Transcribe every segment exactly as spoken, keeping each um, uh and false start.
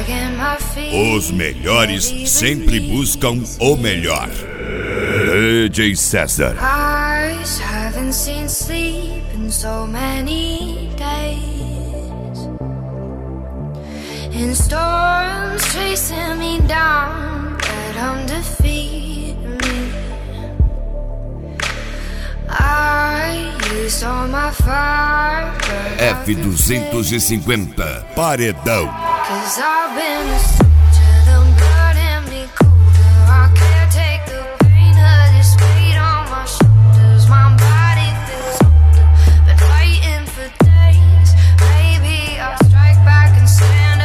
Os melhores sempre buscam o melhor. D J César. Eyes haven't seen sleep in so many days, in storms chasing me down, but undefeated me. I used all my fire, F duzentos e cinquenta Paredão. cause I've been a soldier, the blood in me colder. I can't take the pain of this weight on my shoulders. My body feels older, been fighting for days. Maybe I'll strike back and stand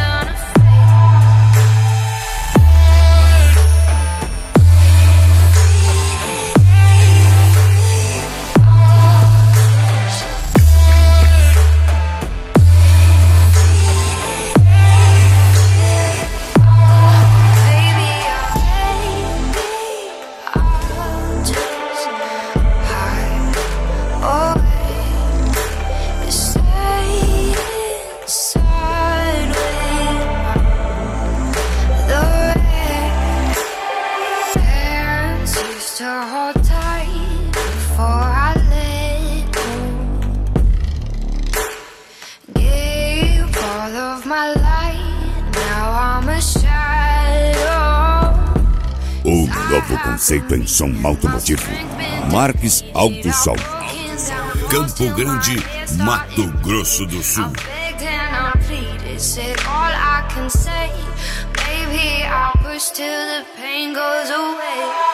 to hold tight before I let go. Gave all of my light, now I'm a shadow. O novo conceito em som automotivo. Marques Alto Som. Campo Grande, Mato Grosso do Sul. Said all I can say, baby, I'll push till the pain goes away.